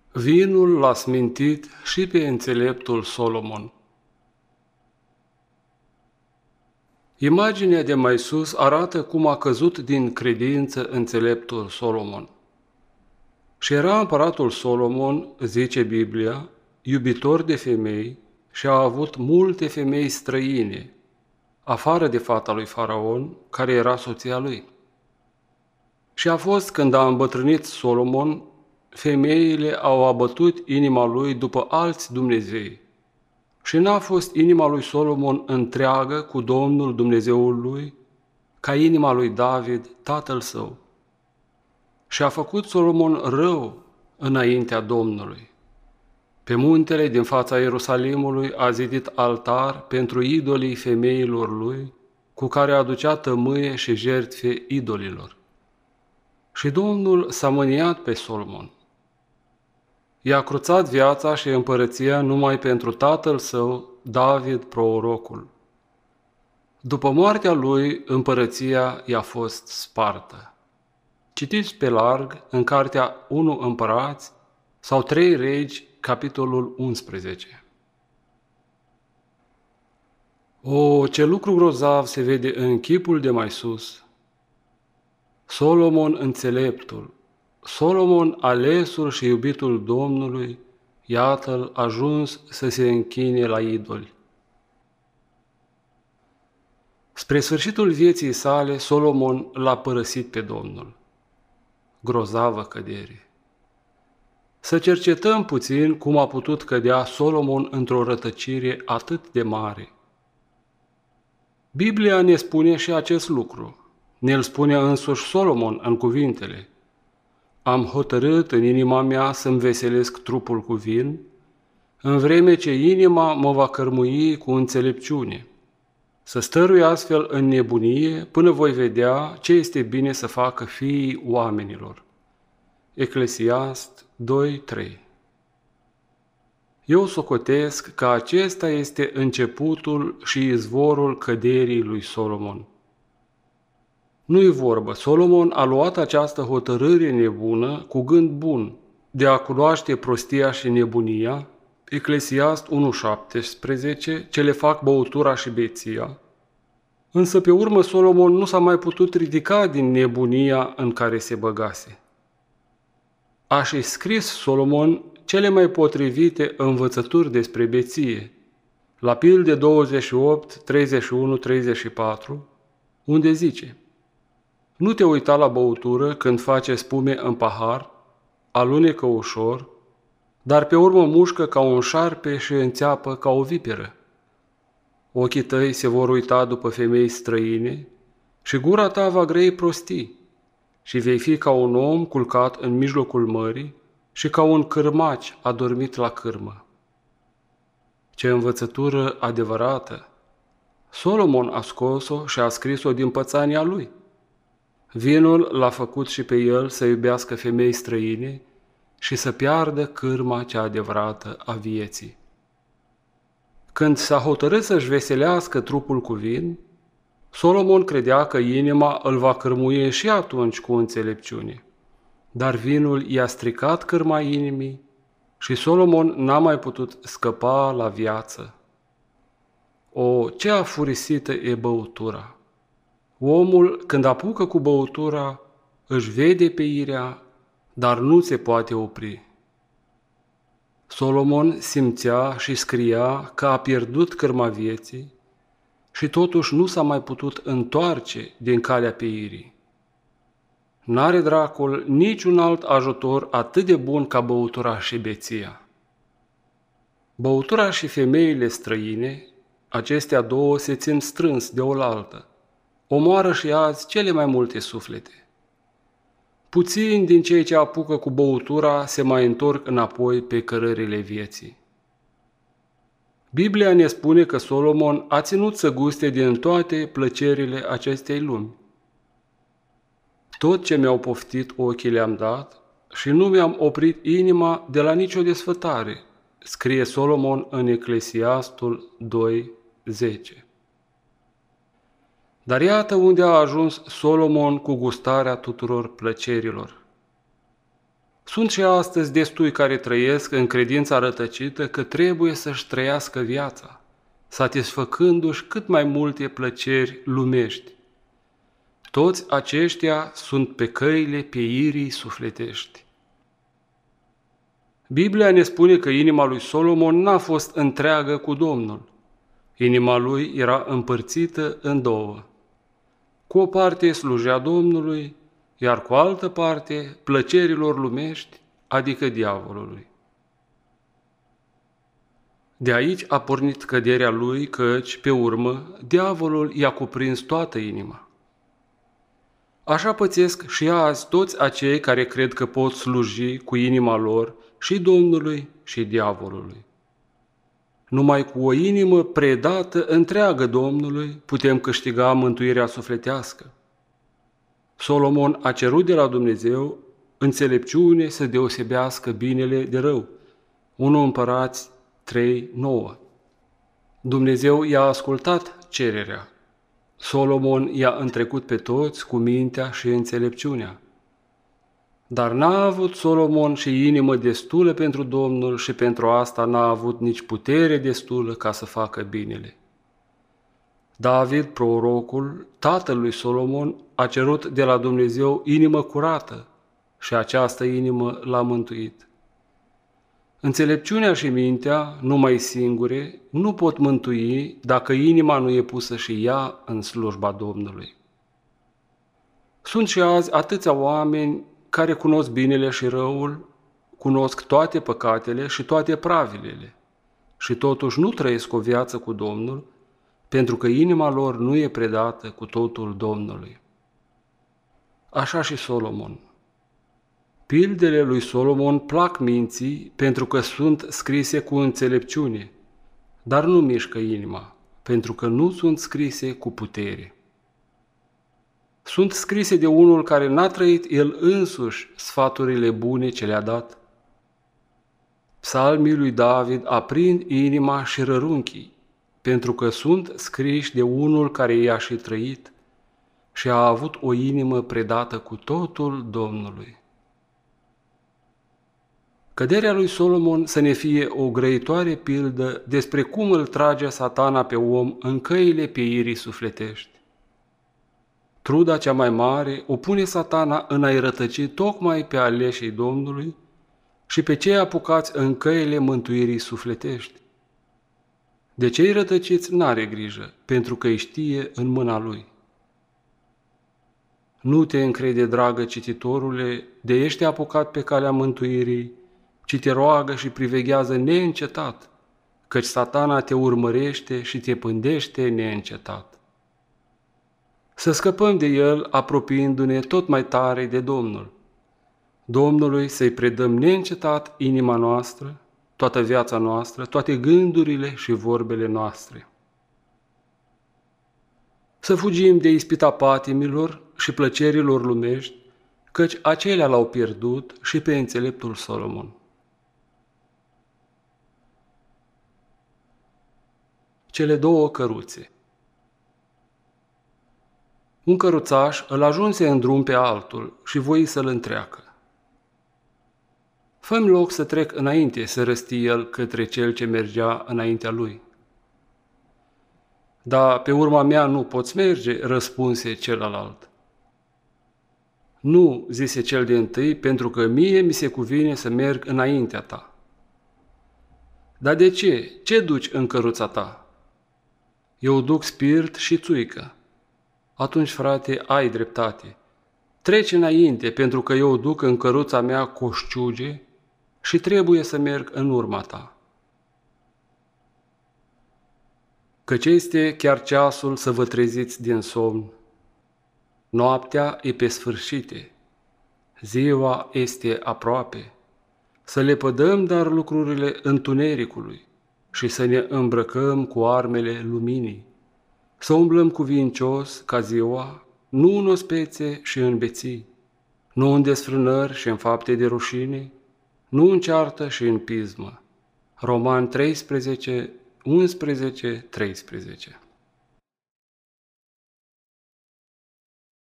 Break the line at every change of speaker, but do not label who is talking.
Vinul l-a smintit și pe înțeleptul Solomon. Imaginea de mai sus arată cum a căzut din credință înțeleptul Solomon. Și era împăratul Solomon, zice Biblia, iubitor de femei și a avut multe femei străine, afară de fata lui Faraon, care era soția lui. Și a fost când a îmbătrânit Solomon, femeile au abătut inima lui după alți dumnezei. Și n-a fost inima lui Solomon întreagă cu Domnul Dumnezeul lui, ca inima lui David, tatăl său. Și a făcut Solomon rău înaintea Domnului. Pe muntele din fața Ierusalimului a zidit altar pentru idolii femeilor lui, cu care aducea tămâie și jertfe idolilor. Și Domnul s-a mâniat pe Solomon. I-a cruțat viața și împărăția numai pentru tatăl său, David, prorocul. După moartea lui, împărăția i-a fost spartă. Citiți pe larg în cartea 1 Împărați sau 3 Regi, capitolul 11. O, ce lucru grozav se vede în chipul de mai sus! Solomon înțeleptul, Solomon alesul și iubitul Domnului, iată-l ajuns să se închine la idoli. Spre sfârșitul vieții sale, Solomon l-a părăsit pe Domnul. Grozavă cădere! Să cercetăm puțin cum a putut cădea Solomon într-o rătăcire atât de mare. Biblia ne spune și acest lucru. Ne-l spune însuși Solomon în cuvintele: Am hotărât în inima mea să-mi veselesc trupul cu vin, în vreme ce inima mă va cărmui cu înțelepciune, să stărui astfel în nebunie până voi vedea ce este bine să facă fiii oamenilor. Eclesiast 2:3. Eu socotesc că acesta este începutul și izvorul căderii lui Solomon. Nu-i vorbă, Solomon a luat această hotărâre nebună cu gând bun, de a cunoaște prostia și nebunia, Eclesiast 1:17, ce le fac băutura și beția, însă pe urmă Solomon nu s-a mai putut ridica din nebunia în care se băgase. A și scris Solomon cele mai potrivite învățături despre beție, la Pilde 28, 31, 34, unde zice: Nu te uita la băutură când face spume în pahar, alunecă ușor, dar pe urmă mușcă ca un șarpe și înțeapă ca o viperă. Ochii tăi se vor uita după femei străine și gura ta va grăi prostii și vei fi ca un om culcat în mijlocul mării și ca un cârmaci adormit la cârmă. Ce învățătură adevărată! Solomon a scos-o și a scris-o din pățania lui. Vinul l-a făcut și pe el să iubească femei străine și să piardă cârma cea adevărată a vieții. Când s-a hotărât să-și veselească trupul cu vin, Solomon credea că inima îl va cârmuie și atunci cu înțelepciune. Dar vinul i-a stricat cârma inimii și Solomon n-a mai putut scăpa la viață. O, ce afurisită e băutura! Omul, când apucă cu băutura, își vede peirea, dar nu se poate opri. Solomon simțea și scria că a pierdut cârma vieții și totuși nu s-a mai putut întoarce din calea peirii. N-are dracul niciun alt ajutor atât de bun ca băutura și beția. Băutura și femeile străine, acestea două se țin strâns de oaltă, omoară și azi cele mai multe suflete. Puțini din cei ce apucă cu băutura se mai întorc înapoi pe cărările vieții. Biblia ne spune că Solomon a ținut să guste din toate plăcerile acestei lumi. Tot ce mi-au poftit ochii le-am dat și nu mi-am oprit inima de la nicio desfătare, scrie Solomon în Eclesiastul 2:10. Dar iată unde a ajuns Solomon cu gustarea tuturor plăcerilor. Sunt și astăzi destui care trăiesc în credința rătăcită că trebuie să-și trăiască viața, satisfăcându-și cât mai multe plăceri lumești. Toți aceștia sunt pe căile pieirii sufletești. Biblia ne spune că inima lui Solomon n-a fost întreagă cu Domnul. Inima lui era împărțită în două. Cu o parte slujea Domnului, iar cu altă parte plăcerilor lumești, adică diavolului. De aici a pornit căderea lui, căci, pe urmă, diavolul i-a cuprins toată inima. Așa pățesc și azi toți acei care cred că pot sluji cu inima lor și Domnului și diavolului. Numai cu o inimă predată întreagă Domnului putem câștiga mântuirea sufletească. Solomon a cerut de la Dumnezeu înțelepciune să deosebească binele de rău. 1 Împărați 3:9. Dumnezeu i-a ascultat cererea. Solomon i-a întrecut pe toți cu mintea și înțelepciunea. Dar n-a avut Solomon și inimă destulă pentru Domnul și pentru asta n-a avut nici putere destulă ca să facă binele. David, prorocul, tatăl lui Solomon, a cerut de la Dumnezeu inimă curată și această inimă l-a mântuit. Înțelepciunea și mintea, numai singure, nu pot mântui dacă inima nu e pusă și ea în slujba Domnului. Sunt și azi atâția oameni care cunosc binele și răul, cunosc toate păcatele și toate pravilele și totuși nu trăiesc o viață cu Domnul, pentru că inima lor nu e predată cu totul Domnului. Așa și Solomon. Pildele lui Solomon plac minții pentru că sunt scrise cu înțelepciune, dar nu mișcă inima, pentru că nu sunt scrise cu putere. Sunt scrise de unul care n-a trăit el însuși sfaturile bune ce le-a dat. Psalmii lui David aprind inima și rărunchii, pentru că sunt scriși de unul care i-a și trăit și a avut o inimă predată cu totul Domnului. Căderea lui Solomon să ne fie o grăitoare pildă despre cum îl trage Satana pe om în căile pieirii sufletești. Truda cea mai mare o pune Satana în a-i rătăci tocmai pe aleșii Domnului și pe cei apucați în căile mântuirii sufletești. De cei rătăciți n-are grijă, pentru că îi știe în mâna lui. Nu te încrede, dragă cititorule, de ești apucat pe calea mântuirii, ci te roagă și priveghează neîncetat, căci Satana te urmărește și te pândește neîncetat. Să scăpăm de el apropiindu-ne tot mai tare de Domnul. Domnului să-i predăm neîncetat inima noastră, toată viața noastră, toate gândurile și vorbele noastre. Să fugim de ispita patimilor și plăcerilor lumești, căci acelea l-au pierdut și pe înțeleptul Solomon. Cele două căruțe. Un căruțaș îl ajunse în drum pe altul și voi să-l întreacă. Fă-mi loc să trec înainte, să răsti el către cel ce mergea înaintea lui. Da, pe urma mea nu poți merge, răspunse celălalt. Nu, zise cel din-întâi, pentru că mie mi se cuvine să merg înaintea ta. Dar de ce? Ce duci în căruța ta? Eu duc spirit și țuică. Atunci, frate, ai dreptate. Treci înainte, pentru că eu duc în căruța mea coșciuge și trebuie să merg în urma ta. Căci este chiar ceasul să vă treziți din somn. Noaptea e pe sfârșite, ziua este aproape. Să lepădăm dar lucrurile întunericului și să ne îmbrăcăm cu armele luminii. Să umblăm cuvincios ca ziua, nu în ospețe și în beții, nu în desfrânări și în fapte de rușine, nu în ceartă și în pismă. Romani 13, 11, 13.